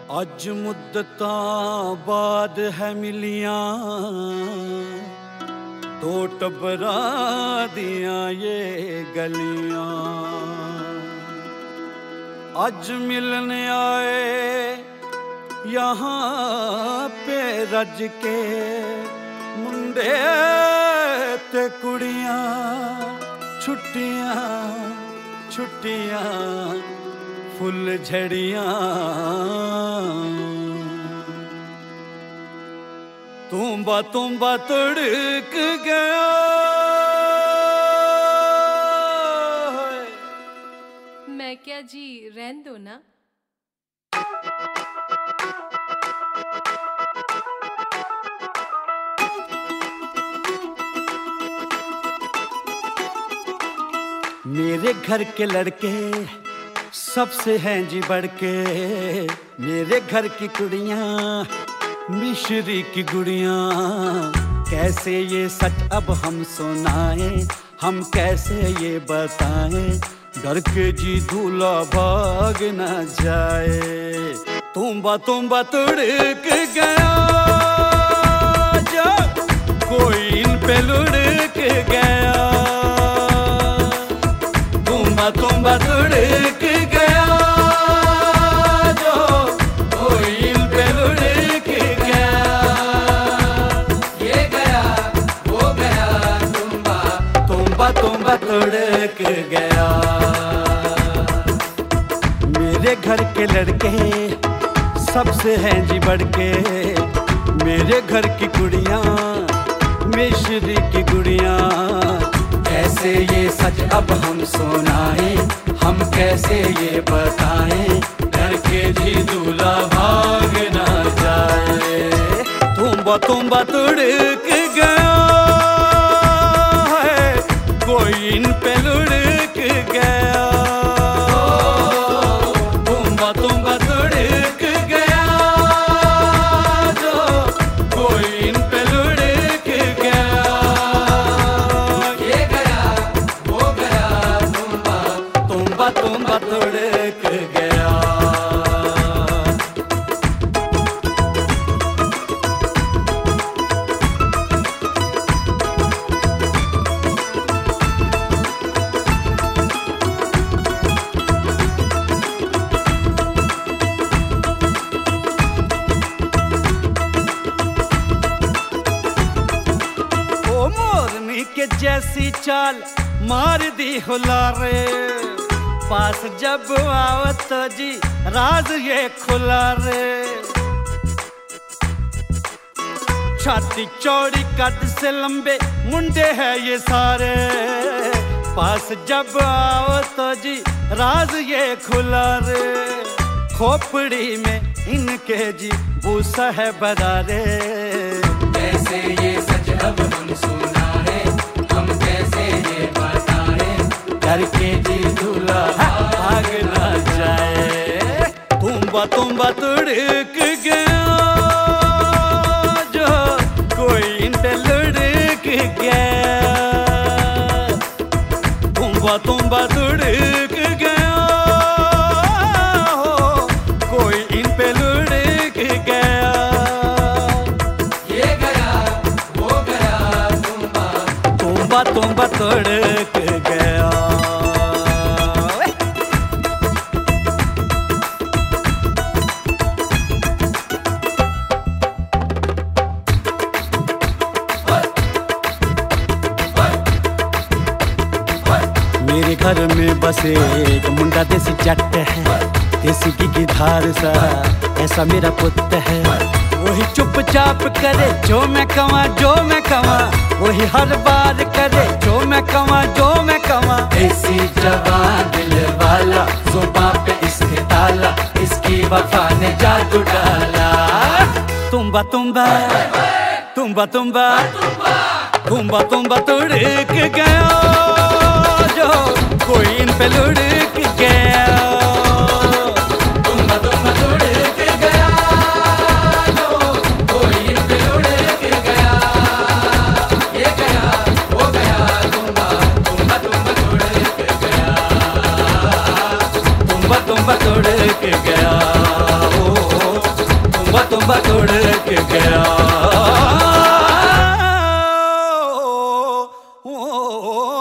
अज मुद्दतां बाद है मिलियां दो टब्बरां दियां ये गलियां। अज मिलने आए यहाँ पे रज के मुंडे ते कुड़ियां, छुट्टियां छुट्टियां फुल झड़ियां। तुम्बा तुम्बा तड़क गया मैं क्या जी, रहन दो ना। मेरे घर के लड़के सबसे हैं जी बढ़ के, मेरे घर की कुड़ियाँ मिश्री की गुड़ियाँ। कैसे ये सच अब हम सुनाएं, हम कैसे ये बताएं, डर के जी दूल्हा भाग न जाए। तुम्बा तुम्बा तड़क गया जब कोई इन पे लुढ़क गया। तुम्बा तुम्बा तड़क गया जो कोई इन पे लुढ़क गया। ये गया वो गया तुम्बा तुम्बा तुम्बा तड़क गया। मेरे घर के लड़के सबसे हैं जी बढ़ के, मेरे घर की कुड़ियाँ मिश्री की गुड़ियाँ। कैसे ये सच अब हम सुनाएं, हम कैसे ये बताएं, घर के जी दूल्हा भाग न जाए। तुम्बा तुम्बा तड़क गया है कोई इन पे लुढ़क गया। तुम्बा तुम्बा तड़क गया जो कोई इन पे लुढ़क गया। ये गया वो गया तुम्बा तुम्बा तुम्बा तड़क गया। के जैसी चाल मार दी हुलारे, पास जब आओ तो जी राज ये खुला रे। छाती चौड़ी कद से लंबे मुंडे है ये सारे, पास जब आओ तो जी राज ये खुला रे। खोपड़ी में इनके जी भूसा है बरारे। कैसे ये सच अब हम सुनाए, हम कैसे ये बताएं, घर के जी दूल्हा भाग न जाए। तुम्बा तुम्बा तड़क गया जो कोई इन पे लुढ़क गया। तुम्बा तुम्बा तड़क गया हो कोई इन पे लुढ़क गया। ये गया वो गया तुम्बा तुम्बा तुम्बा तड़क गया। मेरे घर में बसे एक मुंडा देसी जट है, देसी की धार सा ऐसा मेरा पुत्र है। वही चुपचाप करे जो मैं कमा, जो मैं कमा वही हर बार करे जो मैं कमा, जो मैं कमा। ऐसी जवान दिल वाला, जुबां पे इसके ताला, इसकी वफा ने जादू डाला। तुम्बा तुम्बा तुम्बा तुम्बा तुम्बा तुम्बा तड़क गया जो कोई इन पे लुढ़क गया। तुम्बा तुम्बा तड़क गया जो कोई इन पे लुढ़क गया। ये गया वो गया तुम्बा तुम्बा तुम्बा तड़क गया। तुम्बा तुम्बा तड़क गया। तुम्बा तुम्बा तोड़ के गया।